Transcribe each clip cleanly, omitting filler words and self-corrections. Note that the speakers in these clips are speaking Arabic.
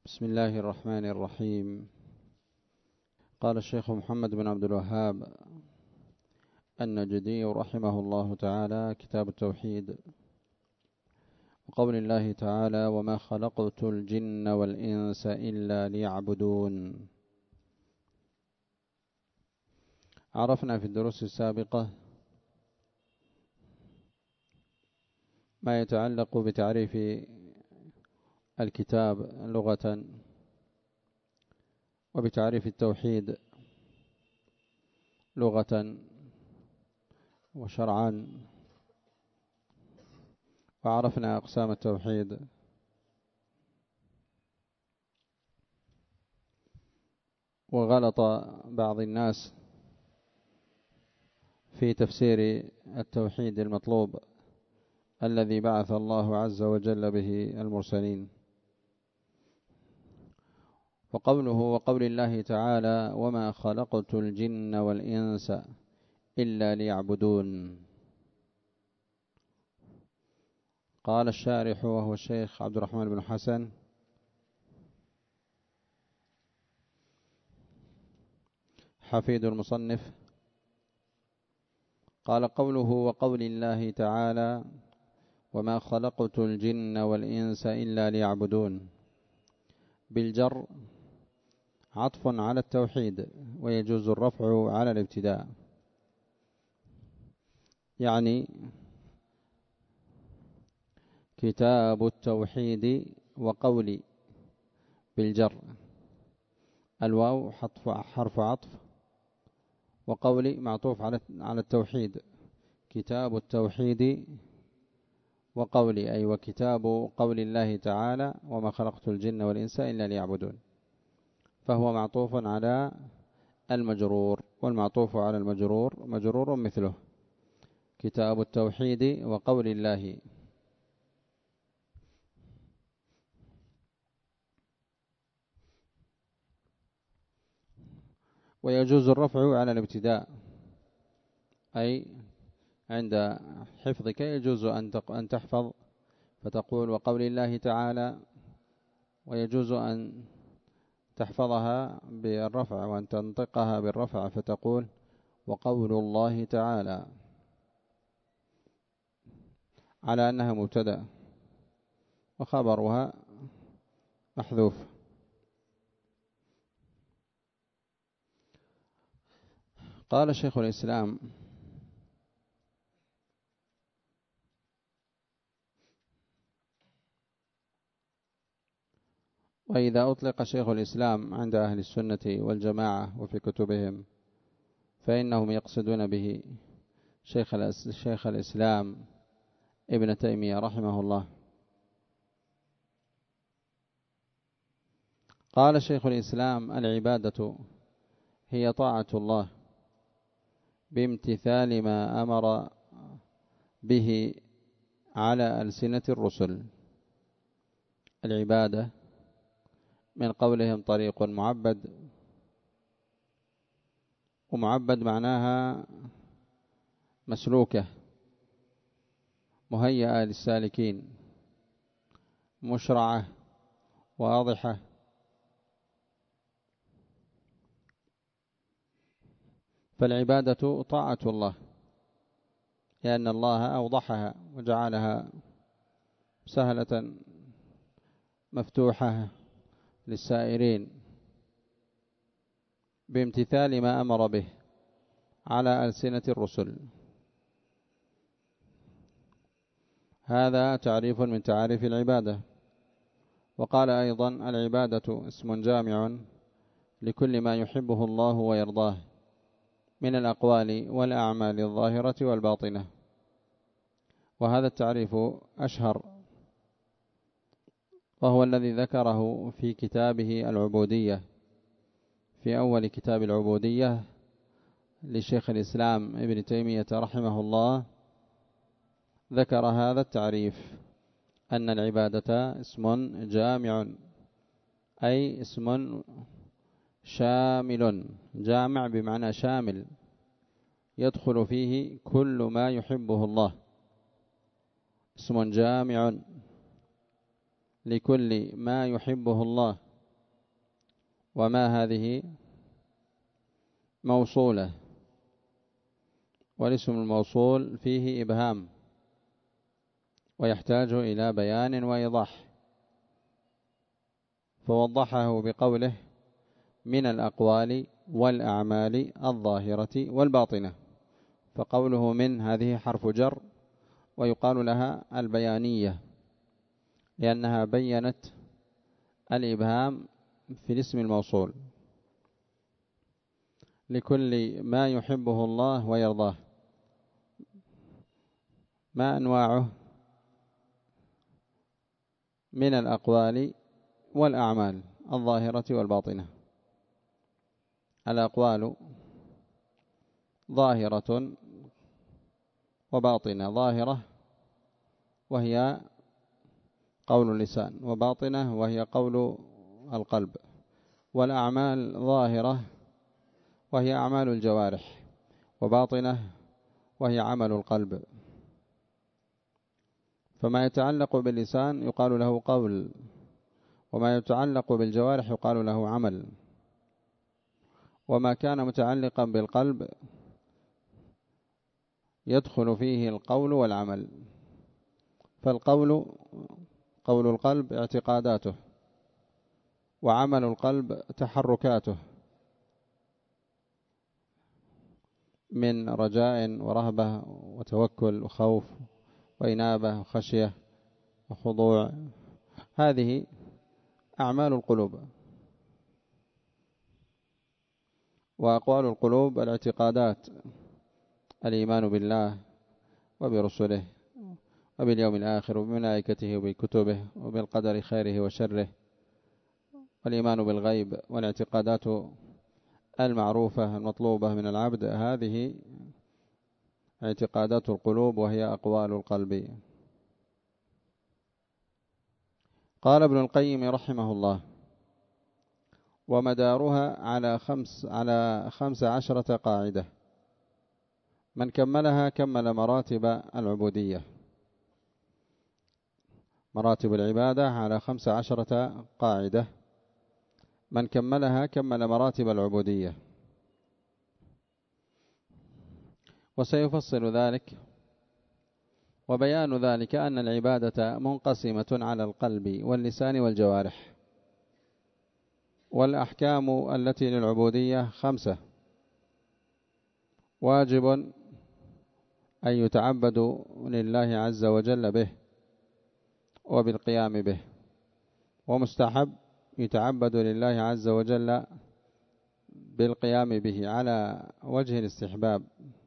بسم الله الرحمن الرحيم. قال الشيخ محمد بن عبد الوهاب النجدي رحمه الله تعالى: كتاب التوحيد. وقول الله تعالى: وما خلقت الجن والإنس إلا ليعبدون. عرفنا في الدروس السابقة ما يتعلق بتعريف الكتاب لغة، وبتعريف التوحيد لغة وشرعا، وعرفنا أقسام التوحيد. وغلط بعض الناس في تفسير التوحيد المطلوب الذي بعث الله عز وجل به المرسلين. وقوله وقول الله تعالى: وما خلقت الجن والإنس إلا ليعبدون. قال الشارح وهو الشيخ عبد الرحمن بن حسن: حفيد المصنف، قال قوله وقول الله تعالى: وما خلقت الجن والإنس إلا ليعبدون، بالجر عطف على التوحيد، ويجوز الرفع على الابتداء، يعني كتاب التوحيد وقولي بالجر، الواو حرف عطف، وقولي معطوف على التوحيد. كتاب التوحيد وقولي أي وكتاب قول الله تعالى: وما خلقت الجن والإنس إلا ليعبدون، فهو معطوف على المجرور، والمعطوف على المجرور مجرور مثله. كتاب التوحيد وقول الله. ويجوز الرفع على الابتداء، أي عند حفظك يجوز أن تحفظ فتقول وقول الله تعالى، ويجوز أن تحفظها بالرفع وأن تنطقها بالرفع فتقول وقول الله تعالى، على أنها مبتدأ وخبرها محذوف. قال شيخ الإسلام: وإذا أطلق شيخ الإسلام عند أهل السنة والجماعة وفي كتبهم فإنهم يقصدون به شيخ الإسلام ابن تيمية رحمه الله. قال شيخ الإسلام: العبادة هي طاعة الله بامتثال ما أمر به على ألسنة الرسل. العبادة من قولهم طريق معبد، ومعبد معناها مسلوكة مهيئة للسالكين، مشرعة واضحة. فالعبادة طاعة الله، لأن الله أوضحها وجعلها سهلة مفتوحة للسائرين بامتثال ما أمر به على ألسنة الرسل. هذا تعريف من تعاريف العبادة. وقال أيضا: العبادة اسم جامع لكل ما يحبه الله ويرضاه من الأقوال والأعمال الظاهرة والباطنة. وهذا التعريف أشهر، وهو الذي ذكره في كتابه العبودية، في أول كتاب العبودية لشيخ الإسلام ابن تيمية رحمه الله، ذكر هذا التعريف، أن العبادة اسم جامع، أي اسم شامل، جامع بمعنى شامل، يدخل فيه كل ما يحبه الله. اسم جامع لكل ما يحبه الله وما هذه موصولة، والاسم الموصول فيه إبهام ويحتاج إلى بيان وإيضاح، فوضحه بقوله من الأقوال والأعمال الظاهرة والباطنة. فقوله من هذه حرف جر، ويقال لها البيانية لأنها بينت الإبهام في الاسم الموصول لكل ما يحبه الله ويرضاه. ما أنواعه؟ من الأقوال والأعمال الظاهرة والباطنة. الأقوال ظاهرة وباطنة. ظاهرة وهي قول اللسان، وباطنة وهي قول القلب. والأعمال ظاهرة وهي أعمال الجوارح، وباطنة وهي عمل القلب. فما يتعلق باللسان يقال له قول، وما يتعلق بالجوارح يقال له عمل، وما كان متعلقا بالقلب يدخل فيه القول والعمل. فالقول قول القلب اعتقاداته، وعمل القلب تحركاته من رجاء ورهبة وتوكل وخوف وإنابة وخشية وخضوع. هذه أعمال القلوب. وأقوال القلوب الاعتقادات، الإيمان بالله وبرسله وباليوم الآخر وبملائكته وبكتبه وبالقدر خيره وشره، والإيمان بالغيب، والاعتقادات المعروفة المطلوبة من العبد. هذه اعتقادات القلوب وهي أقوال القلب. قال ابن القيم رحمه الله: ومدارها على 15 قاعدة، من كملها كمل مراتب العبودية. مراتب العبادة على 15 قاعدة، من كملها كمل مراتب العبودية. وسيفصل ذلك، وبيان ذلك أن العبادة منقسمة على القلب واللسان والجوارح. والأحكام التي للعبودية 5: واجب أن يتعبد لله عز وجل به وبالقيام به، ومستحب يتعبد لله عز وجل بالقيام به على وجه الاستحباب،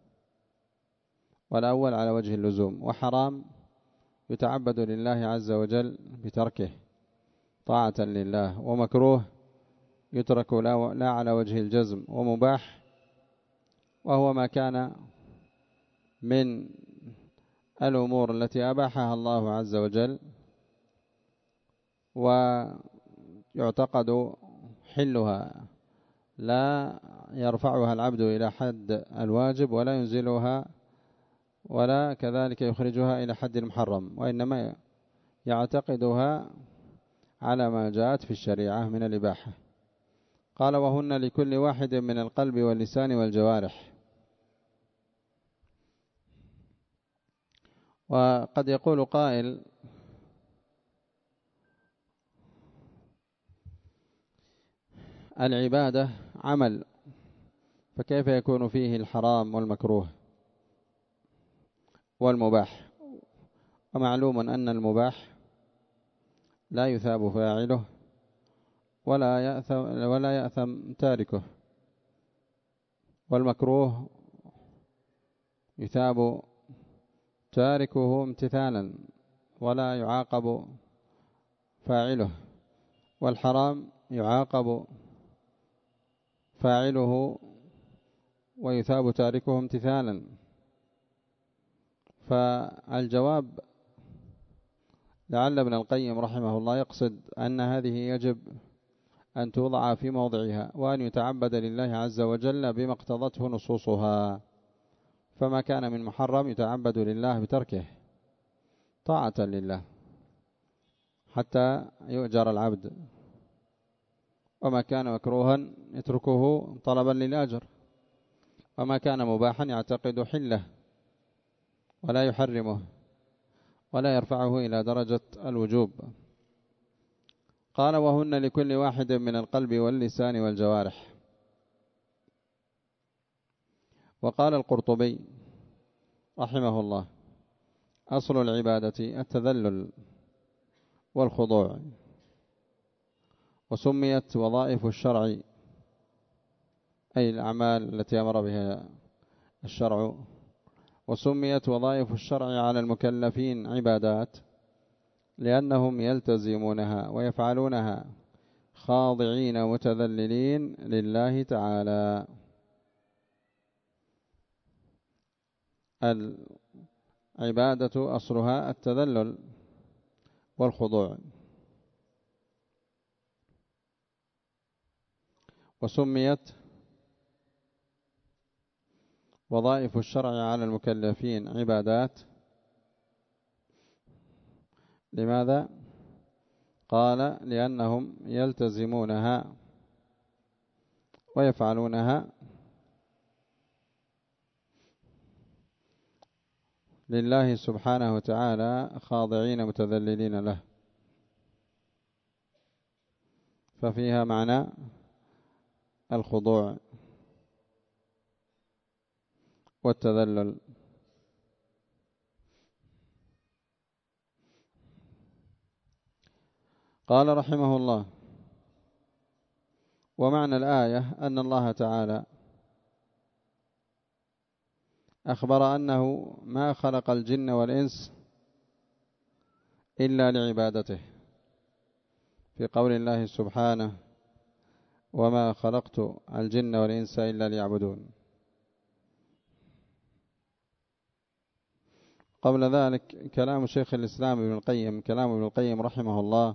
والأول على وجه اللزوم. وحرام يتعبد لله عز وجل بتركه طاعة لله. ومكروه يترك لا على وجه الجزم. ومباح وهو ما كان من الأمور التي أباحها الله عز وجل ويعتقد حلها، لا يرفعها العبد إلى حد الواجب ولا ينزلها ولا كذلك يخرجها إلى حد المحرم، وإنما يعتقدها على ما جاءت في الشريعة من الإباحة. قال: وهن لكل واحد من القلب واللسان والجوارح. وقد يقول قائل: العبادة عمل، فكيف يكون فيه الحرام والمكروه والمباح؟ ومعلوم أن المباح لا يثاب فاعله ولا يأثم تاركه، والمكروه يثاب تاركه امتثالا ولا يعاقب فاعله، والحرام يعاقب فاعله ويثاب تاركه امتثالا. فالجواب لعل ابن القيم رحمه الله يقصد أن هذه يجب أن توضع في موضعها، وأن يتعبد لله عز وجل بما اقتضته نصوصها. فما كان من محرم يتعبد لله بتركه طاعة لله حتى يؤجر العبد، وما كان مكروها يتركه طلبا للأجر، وما كان مباحا يعتقد حله ولا يحرمه ولا يرفعه إلى درجة الوجوب. قال وهن لكل واحد من القلب واللسان والجوارح. وقال القرطبي رحمه الله أصل العبادة التذلل والخضوع، وسميت وظائف الشرع أي الأعمال التي أمر بها الشرع، وسميت وظائف الشرع على المكلفين عبادات لأنهم يلتزمونها ويفعلونها خاضعين متذللين لله تعالى. العبادة أصلها التذلل والخضوع، وسميت وظائف الشرع على المكلفين عبادات. لماذا؟ قال لأنهم يلتزمونها ويفعلونها لله سبحانه وتعالى خاضعين متذللين له، ففيها معنى الخضوع والتذلل. قال رحمه الله ومعنى الآية أن الله تعالى أخبر أنه ما خلق الجن والإنس إلا لعبادته، في قول الله سبحانه وما خلقت الجن والإنس إلا ليعبدون. قبل ذلك كلام شيخ الإسلام ابن القيم، كلام ابن القيم رحمه الله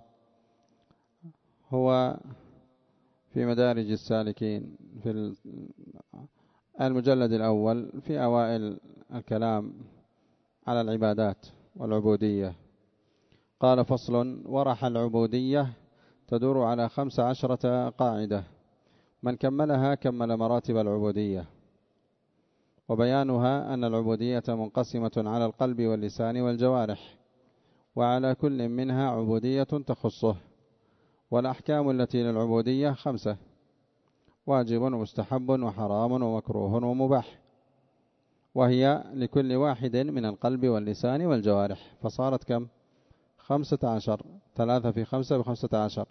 هو في مدارج السالكين في المجلد الأول في أوائل الكلام على العبادات والعبودية. قال فصل ورح العبودية تدور على 15 قاعدة، من كملها كمل مراتب العبودية، وبيانها أن العبودية منقسمة على القلب واللسان والجوارح، وعلى كل منها عبودية تخصه. والأحكام التي للعبودية 5: واجب ومستحب وحرام ومكروه ومباح، وهي لكل واحد من القلب واللسان والجوارح، فصارت كم؟ 15. 3 في 5 ب15.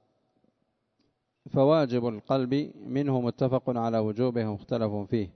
فواجب القلب منه متفق على وجوبه مختلف فيه،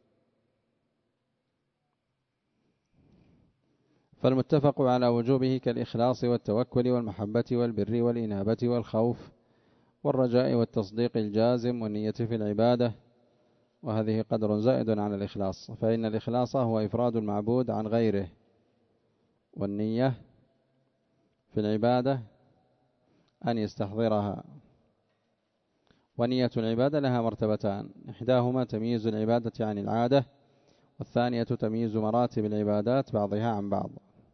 فالمتفق على وجوبه كالإخلاص والتوكل والمحبة والبر والإنابة والخوف والرجاء والتصديق الجازم والنية في العبادة، وهذه قدر زائد على الإخلاص، فإن الإخلاص هو إفراد المعبود عن غيره، والنية في العبادة أن يستحضرها. ونية العبادة لها مرتبتان: إحداهما تمييز العبادة عن العادة، والثانية تمييز مراتب العبادات بعضها عن بعض.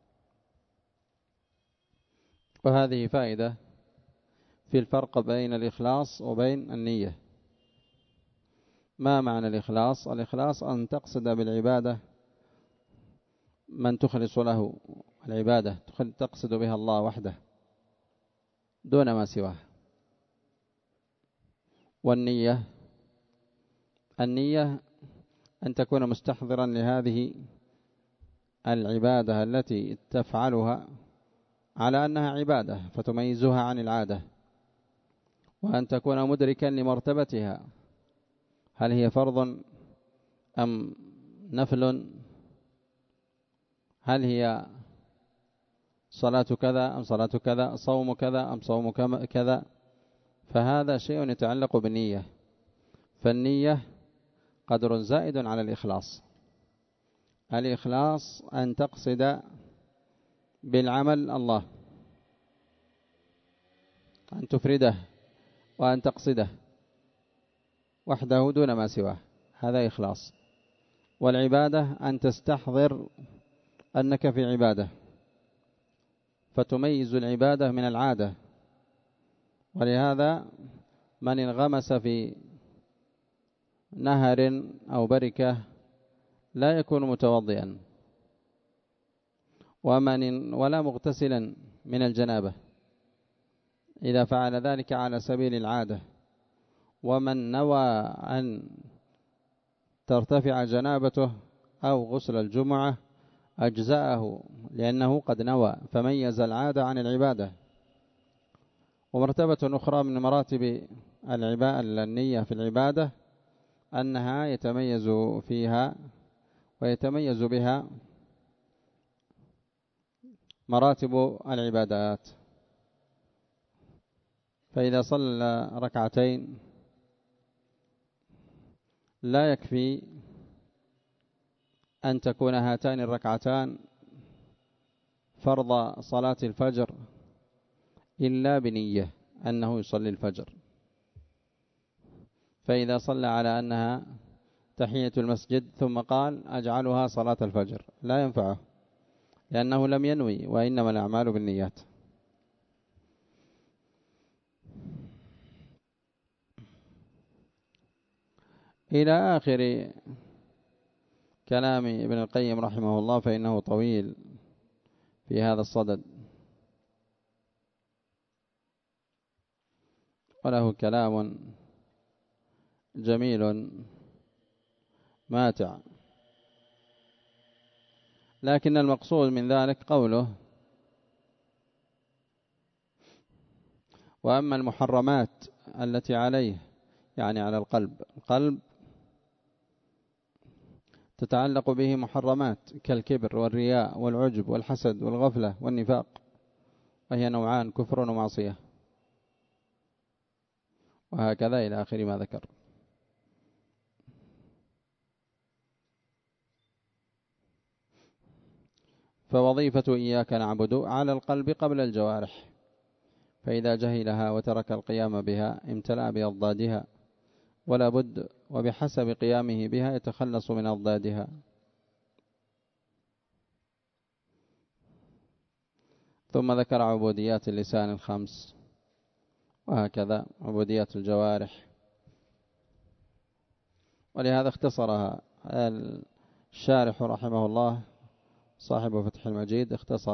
وهذه فائدة في الفرق بين الإخلاص وبين النية. ما معنى الإخلاص؟ الإخلاص أن تقصد بالعبادة من تخلص له العبادة، تقصد بها الله وحده دون ما سواه. والنية، النية أن تكون مستحضرا لهذه العبادة التي تفعلها على أنها عبادة فتميزها عن العادة، وأن تكون مدركا لمرتبتها، هل هي فرض أم نفل، هل هي صلاة كذا أم صلاة كذا، صوم كذا أم صوم كذا. فهذا شيء يتعلق بالنية، فالنية قدر زائد على الإخلاص. الإخلاص أن تقصد بالعمل الله، أن تفرده وأن تقصده وحده دون ما سواه، هذا إخلاص. والعبادة أن تستحضر أنك في عبادة فتميز العبادة من العادة، ولهذا من انغمس في نهر أو بركة لا يكون متوضئا، ولا مغتسلا من الجنابة إذا فعل ذلك على سبيل العادة. ومن نوى أن ترتفع جنابته أو غسل الجمعة أجزأه، لأنه قد نوى فميز العادة عن العبادة. ومرتبة أخرى من مراتب النية في العبادة أنها يتميز فيها ويتميز بها مراتب العبادات. فإذا صلى ركعتين لا يكفي أن تكون هاتان الركعتان فرض صلاة الفجر إلا بنية أنه يصلي الفجر. فإذا صلى على أنها تحية المسجد ثم قال أجعلها صلاة الفجر لا ينفعه، لأنه لم ينوي، وإنما الأعمال بالنيات. إلى آخر كلام ابن القيم رحمه الله، فإنه طويل في هذا الصدد، وله كلام جميل ماتع. لكن المقصود من ذلك قوله: وأما المحرمات التي عليه، يعني على القلب تتعلق به محرمات كالكبر والرياء والعجب والحسد والغفلة والنفاق، وهي نوعان: كفر ومعصية، وهكذا إلى آخر ما ذكر. فوظيفة إياك نعبد على القلب قبل الجوارح، فإذا جهلها وترك القيام بها امتلأ بأضدادها، ولا بد وبحسب قيامه بها يتخلص من أضدادها. ثم ذكر عبوديات اللسان الخمس، وهكذا عبوديات الجوارح، ولهذا اختصرها الشارح رحمه الله صاحب فتح المجيد، اختصر.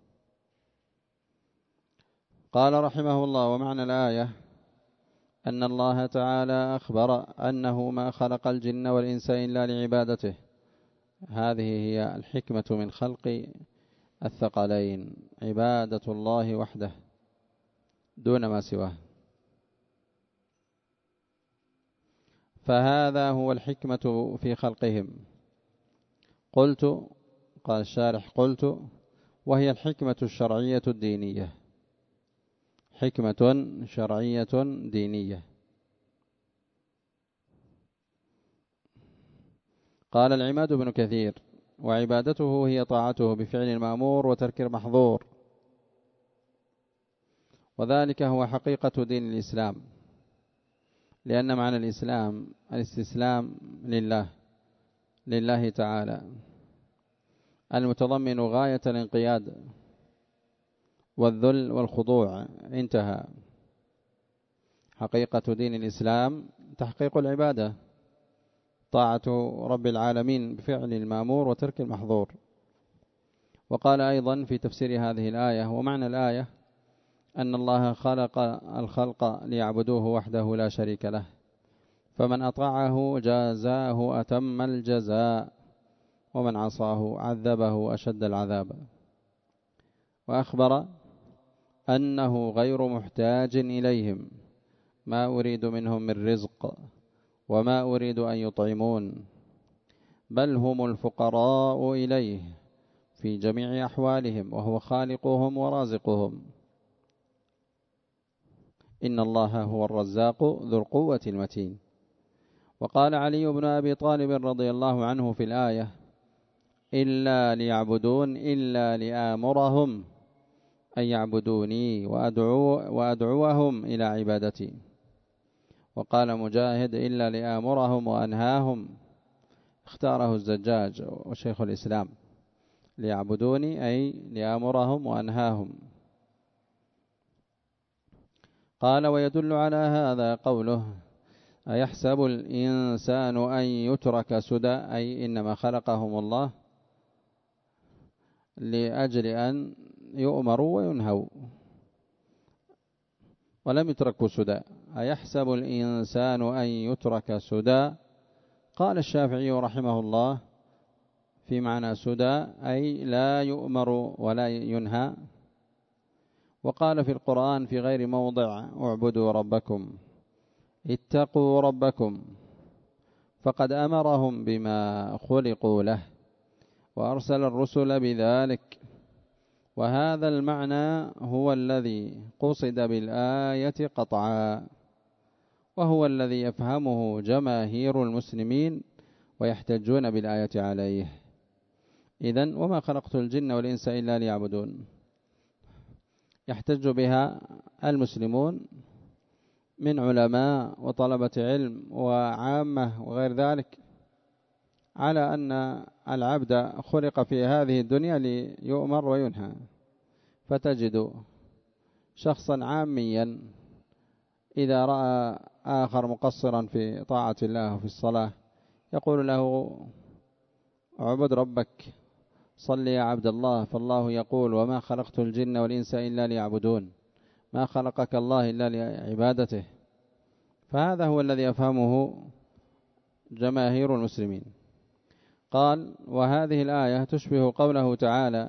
قال رحمه الله: ومعنى الآية أن الله تعالى أخبر أنه ما خلق الجن والإنس إلا لعبادته. هذه هي الحكمة من خلق الثقلين، عبادة الله وحده دون ما سواه. فهذا هو الحكمة في خلقهم. قلت، قال الشارح: قلت وهي الحكمة الشرعية الدينية، حكمة شرعية دينية. قال العماد بن كثير: وعبادته هي طاعته بفعل المأمور وترك المحظور، وذلك هو حقيقة دين الإسلام، لأن معنى الإسلام الاستسلام لله تعالى، المتضمن غاية الانقياد والذل والخضوع. انتهى. حقيقة دين الإسلام تحقيق العبادة، طاعة رب العالمين بفعل المأمور وترك المحظور. وقال أيضا في تفسير هذه الآية: ومعنى الآية أن الله خلق الخلق ليعبدوه وحده لا شريك له، فمن أطاعه جازاه أتم الجزاء، ومن عصاه عذبه أشد العذاب. وأخبر أنه غير محتاج إليهم، ما أريد منهم من رزق وما أريد أن يطعمون، بل هم الفقراء إليه في جميع أحوالهم، وهو خالقهم ورازقهم. إن الله هو الرزاق ذو القوة المتين. وقال علي بن أبي طالب رضي الله عنه في الآية: إلا ليعبدون إلا لآمرهم أن يعبدوني وأدعوهم إلى عبادتي. وقال مجاهد: إلا لآمرهم وأنهاهم. اختاره الزجاج وشيخ الإسلام: ليعبدوني أي لآمرهم وأنهاهم. قال: ويدل على هذا قوله: أيحسب الإنسان أن يترك سدى، أي إنما خلقهم الله لأجل أن يؤمروا وينهوا ولم يتركوا سدى. أيحسب الإنسان أن يترك سدى. قال الشافعي رحمه الله في معنى سدى أي لا يؤمر ولا ينهى. وقال في القرآن في غير موضع: اعبدوا ربكم اتقوا ربكم، فقد أمرهم بما خلقوا له وأرسل الرسل بذلك. وهذا المعنى هو الذي قصد بالآية قطعا، وهو الذي يفهمه جماهير المسلمين ويحتجون بالآية عليه. إذن وما خلقت الجن والإنس إلا ليعبدون يحتج بها المسلمون من علماء وطلبة علم وعامة وغير ذلك على أن العبد خلق في هذه الدنيا ليؤمر وينهى. فتجد شخصا عاميا إذا رأى آخر مقصرا في طاعة الله وفي الصلاة يقول له: اعبد ربك، صل يا عبد الله، فالله يقول: وما خلقت الجن والإنس إلا ليعبدون، ما خلقك الله إلا لعبادته. فهذا هو الذي يفهمه جماهير المسلمين. قال: وهذه الآية تشبه قوله تعالى: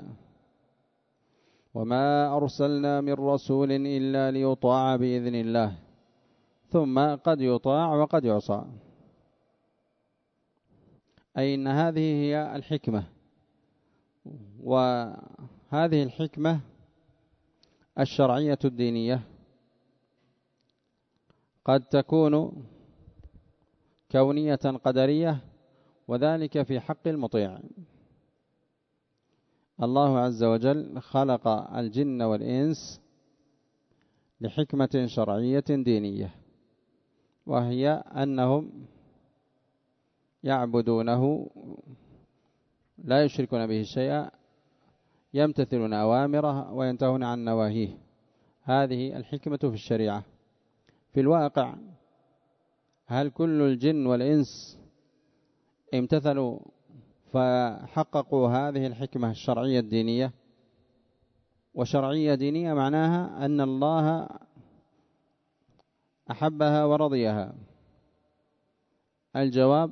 وما أرسلنا من رسول إلا ليطاع بإذن الله، ثم قد يطاع وقد يعصى. أي إن هذه هي الحكمة، وهذه الحكمة الشرعية الدينية قد تكون كونية قدرية، وذلك في حق المطيع. الله عز وجل خلق الجن والإنس لحكمة شرعية دينية، وهي أنهم يعبدونه لا يشركون به شيئا، يمتثلون أوامره وينتهون عن نواهيه. هذه الحكمة في الشريعة. في الواقع هل كل الجن والإنس امتثلوا فحققوا هذه الحكمة الشرعية الدينية؟ وشرعية دينية معناها أن الله أحبها ورضيها. الجواب: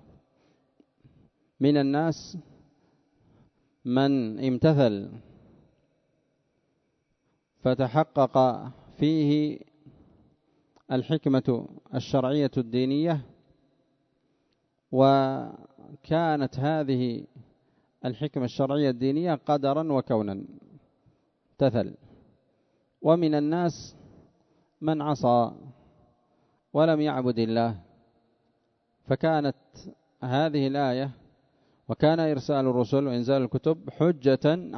من الناس من امتثل فتحقق فيه الحكمة الشرعية الدينية، وكانت هذه الحكمة الشرعية الدينية قدرا وكونا امتثل. ومن الناس من عصى ولم يعبد الله، فكانت هذه الآية وكان إرسال الرسل وإنزال الكتب حجة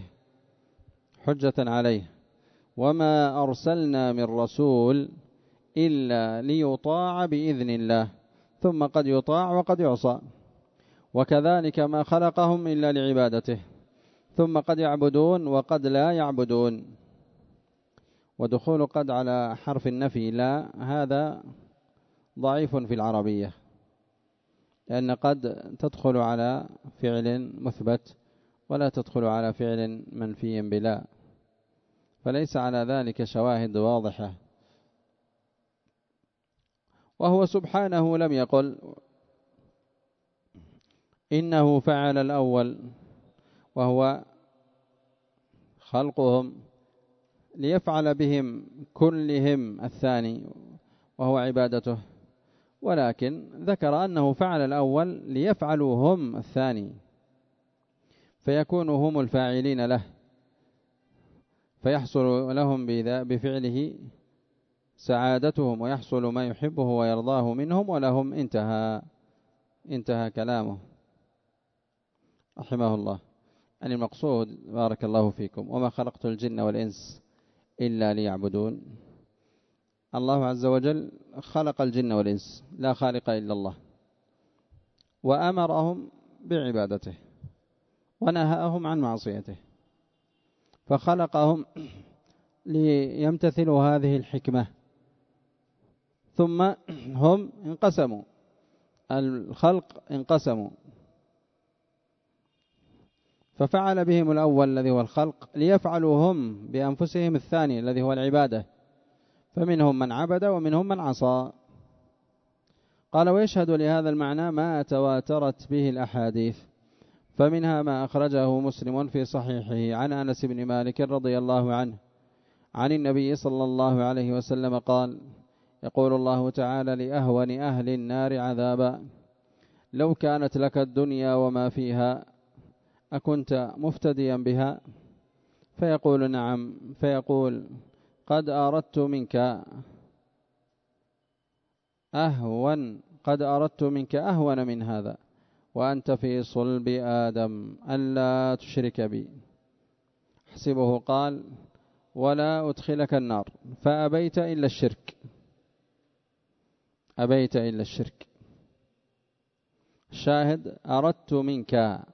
عليه. وما أرسلنا من رسول إلا ليطاع بإذن الله، ثم قد يطاع وقد يعصى. وكذلك ما خلقهم إلا لعبادته، ثم قد يعبدون وقد لا يعبدون. ودخول قد على حرف النفي لا، هذا ضعيف في العربية، لأن قد تدخل على فعل مثبت ولا تدخل على فعل منفي بلا، فليس على ذلك شواهد واضحة. وهو سبحانه لم يقل إنه فعل الأول وهو خلقهم ليفعل بهم كلهم الثاني وهو عبادته، ولكن ذكر أنه فعل الأول ليفعلوا هم الثاني، فيكونوا هم الفاعلين له، فيحصل لهم بفعله سعادتهم ويحصل ما يحبه ويرضاه منهم، ولهم انتهى كلامه رحمه الله. أن المقصود بارك الله فيكم: وما خلقت الجن والإنس إلا ليعبدون. الله عز وجل خلق الجن والإنس، لا خالق إلا الله، وأمرهم بعبادته ونهاهم عن معصيته، فخلقهم ليمتثلوا هذه الحكمة. ثم هم انقسموا، الخلق انقسموا، ففعل بهم الأول الذي هو الخلق ليفعلوا هم بأنفسهم الثاني الذي هو العبادة، فمنهم من عبد ومنهم من عصى. قال: ويشهد لهذا المعنى ما تواترت به الأحاديث، فمنها ما أخرجه مسلم في صحيحه عن أنس بن مالك رضي الله عنه عن النبي صلى الله عليه وسلم قال: يقول الله تعالى لأهون أهل النار عذابا: لو كانت لك الدنيا وما فيها أكنت مفتديا بها؟ فيقول: نعم. فيقول: قد أردت منك أهون من هذا، وأنت في صلب آدم ألا تشرك بي. حسبه قال: ولا أدخلك النار، فأبيت إلا الشرك. أبيت إلا الشرك. الشاهد: أردت منك.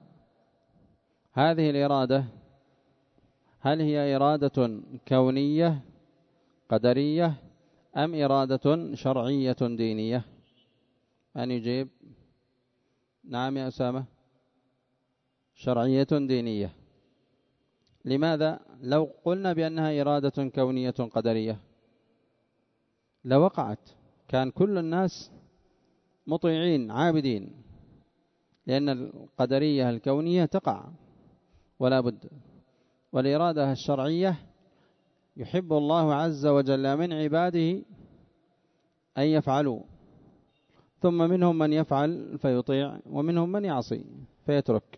هذه الإرادة هل هي إرادة كونية قدرية أم إرادة شرعية دينية؟ أن يجيب. نعم يا أسامة، شرعية دينية. لماذا؟ لو قلنا بأنها إرادة كونية قدرية لوقعت، كان كل الناس مطيعين عابدين، لأن القدرية الكونية تقع ولا بد. والإرادة الشرعية يحب الله عز وجل من عباده أن يفعلوا، ثم منهم من يفعل فيطيع ومنهم من يعصي فيترك.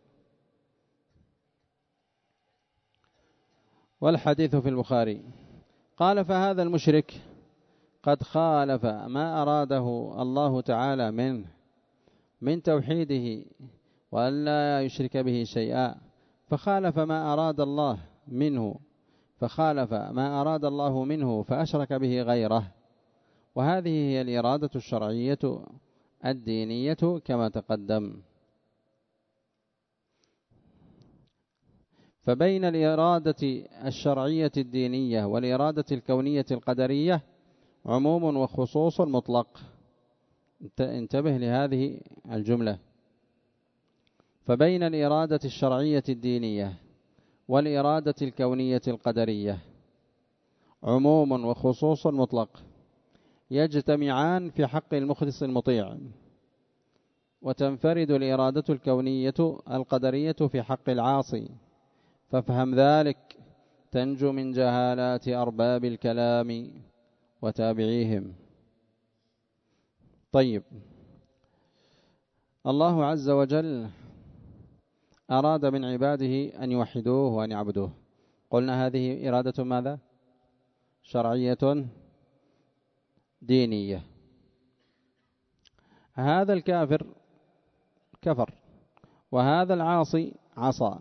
والحديث في البخاري. قال: فهذا المشرك قد خالف ما أراده الله تعالى منه من توحيده وأن لا يشرك به شيئا، فخالف ما أراد الله منه فأشرك به غيره. وهذه هي الإرادة الشرعية الدينية كما تقدم. فبين الإرادة الشرعية الدينية والإرادة الكونية القدرية عموم وخصوص مطلق. انتبه لهذه الجملة. فبين الإرادة الشرعية الدينية والإرادة الكونية القدرية عموم وخصوص مطلق يجتمعان في حق المخلص المطيع، وتنفرد الإرادة الكونية القدرية في حق العاصي. فافهم ذلك تنجو من جهالات أرباب الكلام وتابعيهم. طيب، الله عز وجل أراد من عباده أن يوحدوه وأن يعبدوه. قلنا هذه إرادة ماذا؟ شرعية دينية. هذا الكافر كفر وهذا العاصي عصى.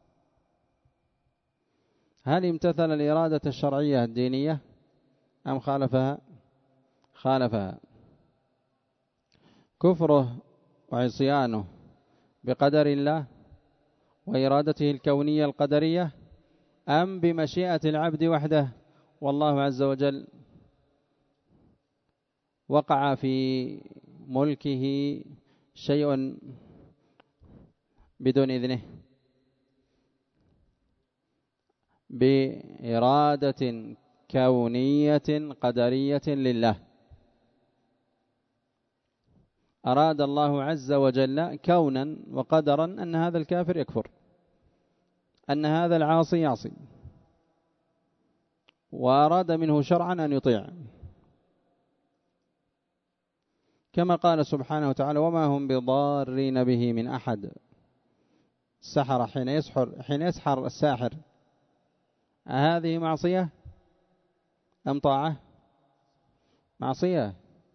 هل امتثل الإرادة الشرعية الدينية أم خالفها؟ خالفها. كفره وعصيانه بقدر الله وإرادته الكونية القدرية أم بمشيئة العبد وحده؟ والله عز وجل وقع في ملكه شيء بدون إذنه بإرادة كونية قدرية لله. أراد الله عز وجل كونا وقدرا أن هذا الكافر يكفر، أن هذا العاصي يعصي، وأراد منه شرعا أن يطيع، كما قال سبحانه وتعالى: وما هم بضارين به من أحد. السحر حين يسحر الساحر، هذه معصية أم طاعة؟ معصية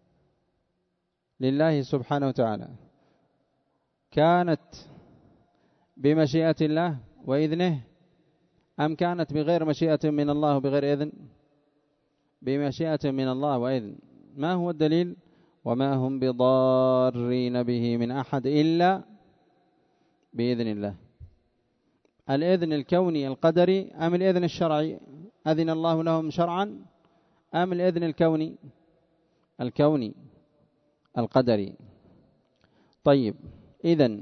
لله سبحانه وتعالى. كانت بمشيئة الله وإذنه أم كانت بغير مشيئة من الله وبغير إذن؟ بمشيئة من الله وإذن. ما هو الدليل؟ وما هم بضارين به من أحد إلا بإذن الله. الإذن الكوني القدري أم الإذن الشرعي؟ أذن الله لهم شرعا أم الإذن الكوني القدري؟ طيب، إذن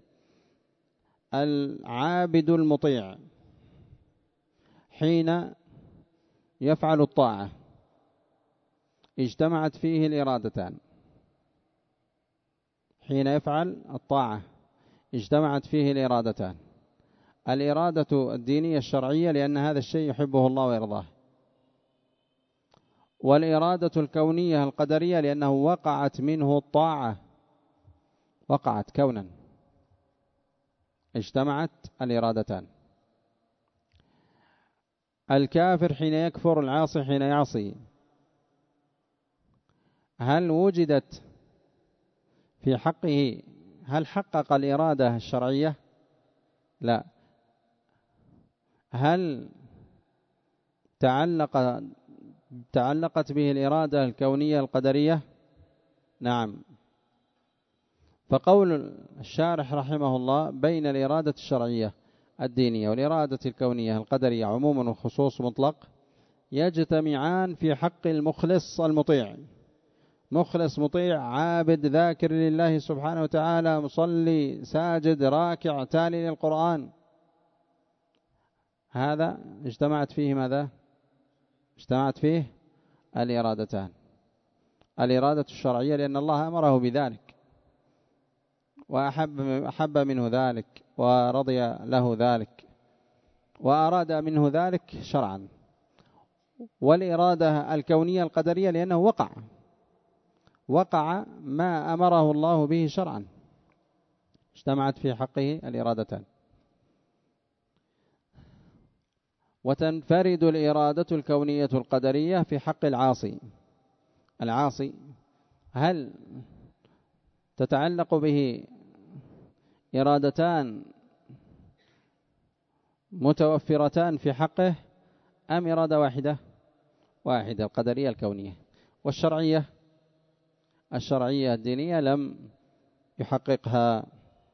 العابد المطيع حين يفعل الطاعة اجتمعت فيه الإرادتان. حين يفعل الطاعة اجتمعت فيه الإرادتان: الإرادة الدينية الشرعية لأن هذا الشيء يحبه الله ويرضاه، والإرادة الكونية القدرية لأنه وقعت منه الطاعة، وقعت كونا، اجتمعت الإرادتان. الكافر حين يكفر، العاصي حين يعصي، هل وجدت في حقه، هل حقق الإرادة الشرعية؟ لا. هل تعلقت به الإرادة الكونية القدرية؟ نعم. فقول الشارح رحمه الله بين الإرادة الشرعية الدينية والإرادة الكونية القدرية عموما وخصوص مطلق يجتمعان في حق المخلص المطيع. مخلص مطيع عابد ذاكر لله سبحانه وتعالى، مصلي ساجد راكع تالي للقرآن، هذا اجتمعت فيه ماذا؟ اجتمعت فيه الإرادتان: الإرادة الشرعية لأن الله أمره بذلك وأحب منه ذلك ورضي له ذلك وأراد منه ذلك شرعا، والإرادة الكونية القدرية لأنه وقع ما أمره الله به شرعا، اجتمعت في حقه الإرادتان. وتنفرد الإرادة الكونية القدرية في حق العاصي. العاصي هل تتعلق به إرادتان متوفرتان في حقه أم إرادة واحدة؟ القدرية الكونية. والشرعية الدينية لم يحققها.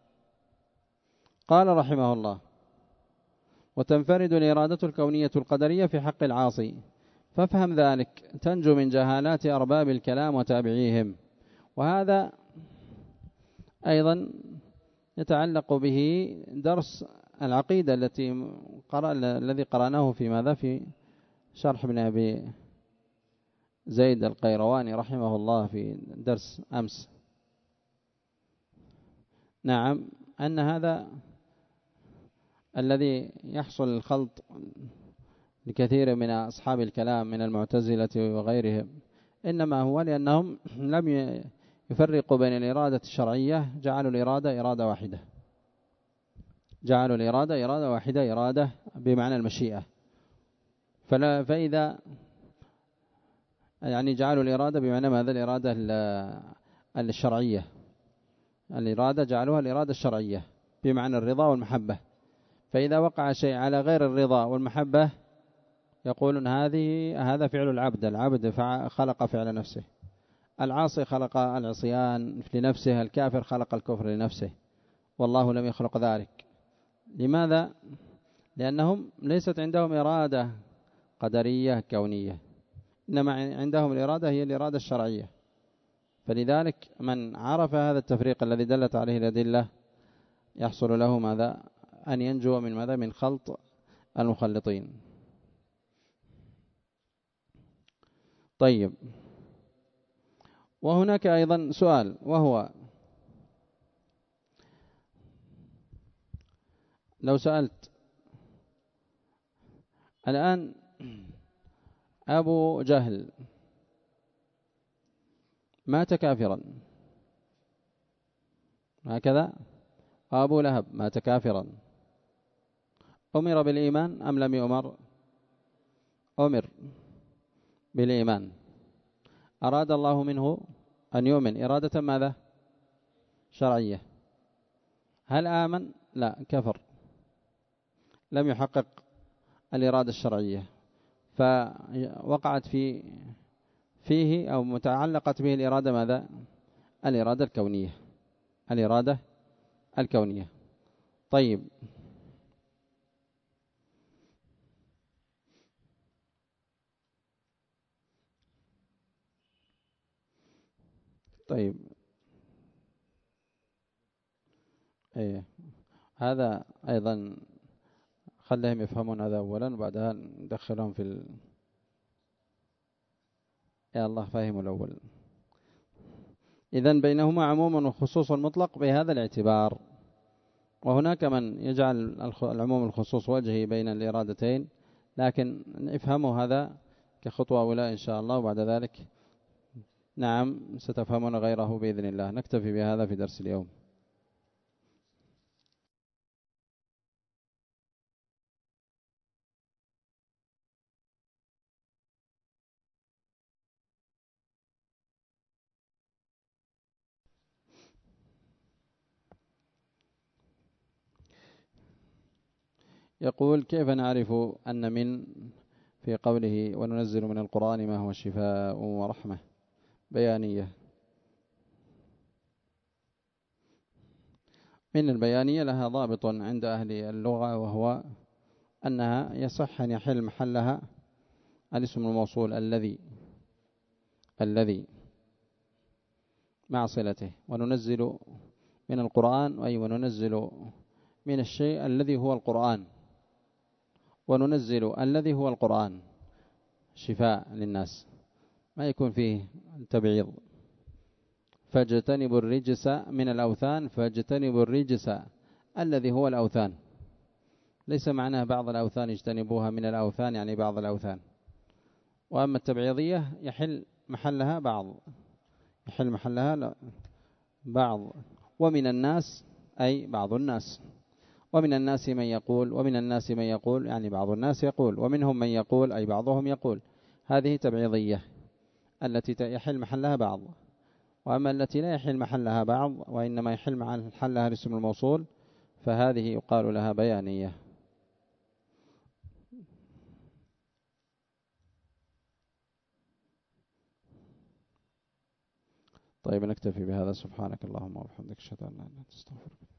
قال رحمه الله: وتنفرد الإرادة الكونية القدرية في حق العاصي، فافهم ذلك تنجو من جهالات أرباب الكلام وتابعيهم. وهذا أيضا يتعلق به درس العقيدة الذي قرأناه في ماذا؟ في شرح ابن أبي زيد القيرواني رحمه الله في درس أمس. نعم، أن هذا الذي يحصل الخلط لكثير من أصحاب الكلام من المعتزلة وغيرهم إنما هو لأنهم لم يفرقوا بين الإرادة الشرعية، جعلوا الإرادة إرادة واحدة، جعلوا الإرادة إرادة واحدة، إرادة بمعنى المشيئة. فإذا يعني جعلوا الإرادة بمعنى ماذا؟ الإرادة الشرعية. الإرادة جعلوها الإرادة الشرعية بمعنى الرضا والمحبة. فإذا وقع شيء على غير الرضا والمحبة يقولون هذا فعل العبد خلق فعل نفسه، العاصي خلق العصيان لنفسه، الكافر خلق الكفر لنفسه، والله لم يخلق ذلك. لماذا؟ لأنهم ليست عندهم إرادة قدرية كونية، إنما عندهم الإرادة هي الإرادة الشرعية. فلذلك من عرف هذا التفريق الذي دلت عليه الأدلة يحصل له ماذا؟ أن ينجو من ماذا؟ من خلط المخلطين. طيب، وهناك أيضا سؤال، وهو لو سألت الآن أبو جهل مات كافرا هكذا، أبو لهب مات كافرا، أمر بالإيمان أم لم يؤمر؟ أمر بالإيمان، أراد الله منه أن يؤمن إرادة ماذا؟ شرعية. هل آمن؟ لا، كفر، لم يحقق الإرادة الشرعية، فوقعت فيه أو متعلقت به الإرادة ماذا؟ الإرادة الكونية، الإرادة الكونية. طيب، طيب. ايه هذا أيضا خليهم يفهمون هذا أولا وبعدها ندخلهم يا الله فهموا الأول. إذن بينهما عموم وخصوص مطلق بهذا الاعتبار. وهناك من يجعل العموم الخصوص وجهي بين الإرادتين، لكن افهموا هذا كخطوة أولى إن شاء الله، وبعد ذلك نعم ستفهمون غيره بإذن الله. نكتفي بهذا في درس اليوم. يقول: كيف نعرف أن من في قوله وننزل من القرآن ما هو شفاء ورحمة بيانية؟ من البيانية لها ضابط عند أهل اللغة، وهو أنها يصح أن يحل محلها الاسم الموصول الذي مع صلته. وننزل من القرآن أي وننزل من الشيء الذي هو القرآن، وننزل الذي هو القرآن شفاء للناس، ما يكون فيه تبعيض. فاجتنبوا الرجس من الأوثان، فاجتنبوا الرجس الذي هو الأوثان، ليس معناه بعض الأوثان اجتنبوها من الأوثان يعني بعض الأوثان. وأما التبعيضية يحل محلها بعض. ومن الناس أي بعض الناس، ومن الناس من يقول يعني بعض الناس يقول، ومنهم من يقول أي بعضهم يقول. هذه تبعيضية التي يحل محلها بعض. وأما التي لا يحل محلها بعض وإنما يحل محلها الاسم الموصول، فهذه يقال لها بيانية. طيب نكتفي بهذا. سبحانك اللهم وبحمدك، أشهد أن لا إله إلا أنت، أستغفرك.